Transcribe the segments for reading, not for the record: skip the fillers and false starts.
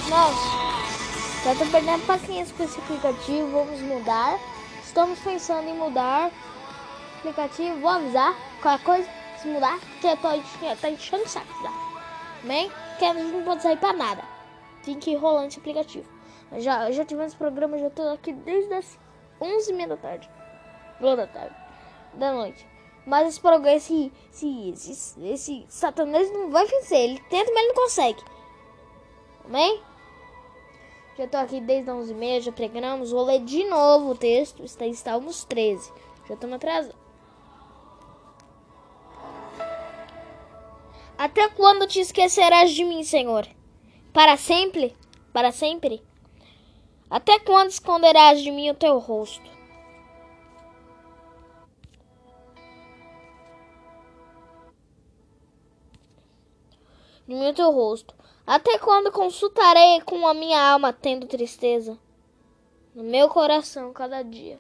Nossa, já tô perdendo paciência com esse aplicativo. Vamos mudar. Estamos pensando em mudar o aplicativo. Vou avisar qualquer coisa se mudar, porque eu tô enchendo o saco já. Bem, que a gente não pode sair pra nada. Tem que ir rolando esse aplicativo. Já tivemos programa, já tô aqui desde as 11h30 da tarde. Ou da noite. Mas esse programa, esse satanás não vai vencer. Ele tenta, mas ele não consegue. Amém? Já tô aqui desde as 11h30, já pregamos. Vou ler de novo o texto. Estamos 13. Já estamos atrasados. Até quando te esquecerás de mim, Senhor? Para sempre? Para sempre? Até quando esconderás de mim o teu rosto? De mim o teu rosto. Até quando consultarei com a minha alma, tendo tristeza no meu coração cada dia?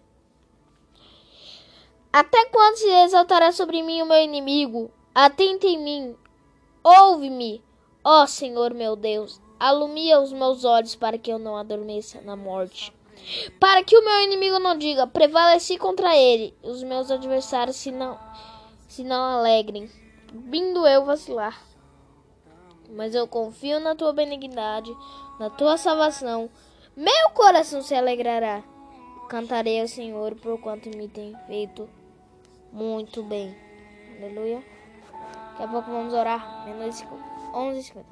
Até quando se exaltará sobre mim o meu inimigo? Atenta em mim, ouve-me, ó Senhor meu Deus. Alumia os meus olhos para que eu não adormeça na morte. Para que o meu inimigo não diga, prevaleci contra ele. Os meus adversários se não alegrem, vindo eu vacilar. Mas eu confio na tua benignidade, na tua salvação. Meu coração se alegrará. Cantarei ao Senhor por quanto me tem feito muito bem. Aleluia. Daqui a pouco vamos orar. 11h50.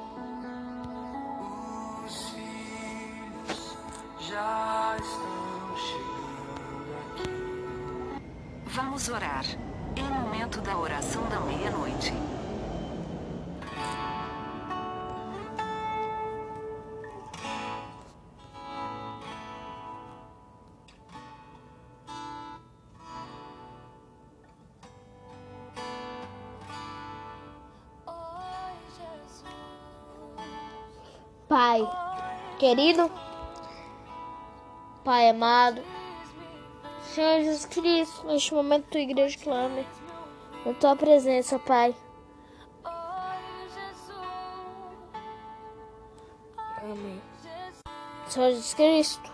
Já estão chegando aqui. Vamos orar. É o momento da oração da meia-noite. Pai querido, Pai amado, Senhor Jesus Cristo, neste momento tua igreja clama na tua presença, Pai. Amém. Senhor Jesus Cristo,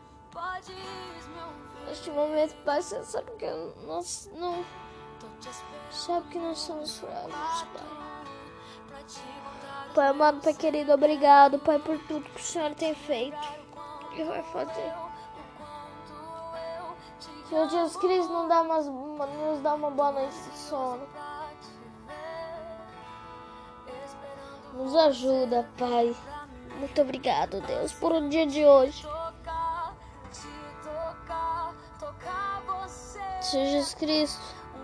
neste momento, Pai, você sabe que nós sabe que nós somos fracos, Pai. Pai amado, Pai querido, obrigado, Pai, por tudo que o Senhor tem feito e vai fazer. Senhor Jesus Cristo, nos dá uma boa noite de sono. Nos ajuda, Pai. Muito obrigado, Deus, por o dia de hoje. Senhor Jesus Cristo,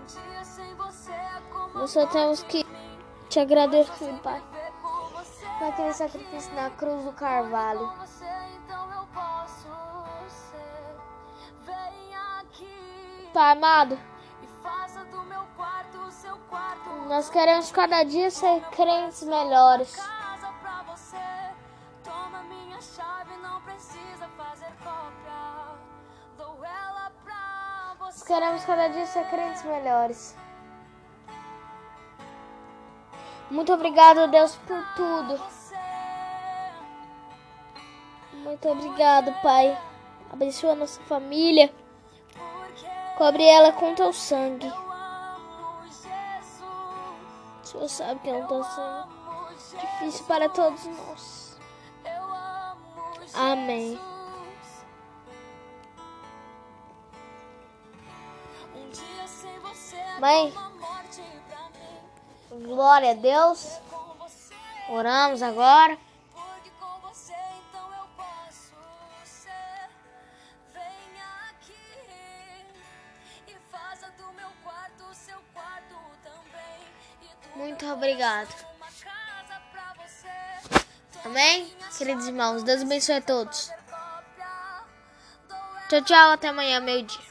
nós só temos que te agradecer, Pai, por aquele sacrifício na cruz do Carvalho. Pai amado, nós queremos cada dia ser crentes melhores. Nós queremos cada dia ser crentes melhores. Muito obrigado, Deus, por tudo. Muito obrigado, Pai. Abençoa a nossa família. Cobre ela com teu sangue. O Senhor sabe que não está sendo difícil para todos nós. Amém. Mãe, glória a Deus. Oramos agora. Muito obrigado. Amém? Queridos irmãos, Deus abençoe a todos. Tchau, tchau. Até amanhã, meio-dia.